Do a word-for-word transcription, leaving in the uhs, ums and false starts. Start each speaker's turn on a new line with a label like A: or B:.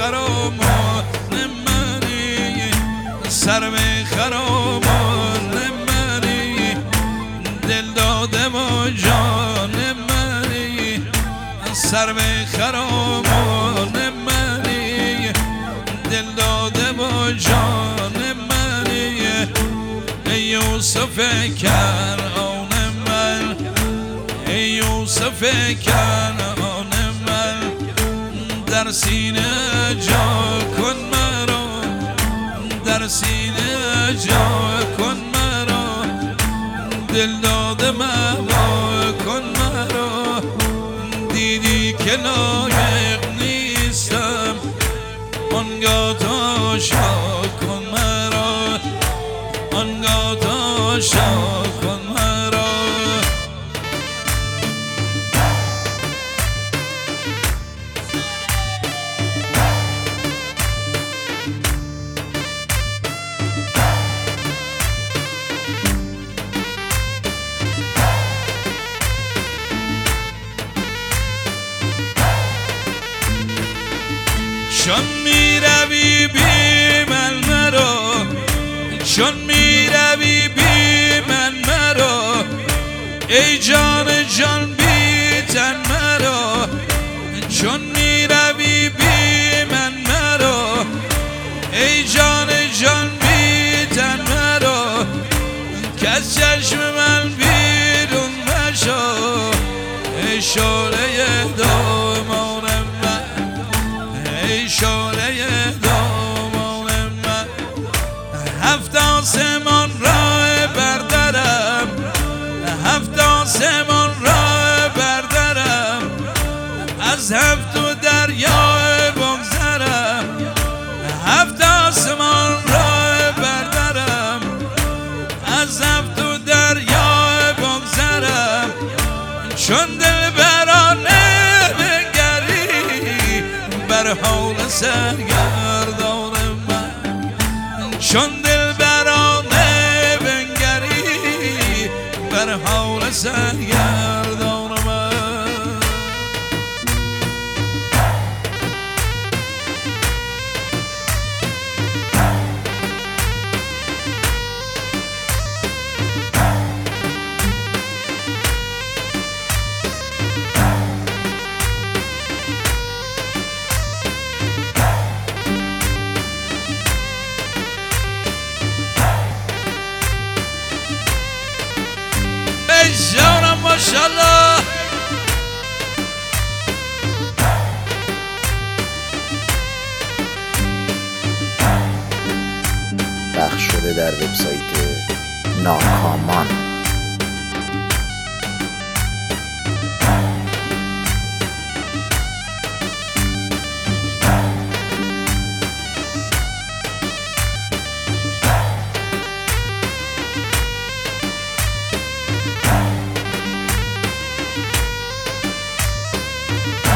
A: خرامان منی سرو خرامان منی دل داده با جان منی سرو خرامان منی دل داده با جان منی ای یوسف کنعان من ای یوسف کنعان من در سینه جا کن مرا در سینه جا کن مرا دل داده مرا کن مرا دیدی که لایق نیستم آنگاه تا شا کن مرا آنگاه تا شا کن مرا چون می روی بی من مرا چون می روی بی من مرا ای جان جان بی تن مرا چون می روی بی من مرا ای جان جان بی تن مرا که از چشم من بیرون مشو ای شعله دامان ای شعله دامان من هفت آسمان را بردرم هفت آسمان را بردرم از هفت و دریا بگذرم هفت آسمان را بردرم از هفت و دریا بگذرم چون دل برانه بر حال سرگردان من چون دل برانه بنگری بر حال سرگردان من جانم ماشاءالله
B: پخش شده در وبسایت ناکامان.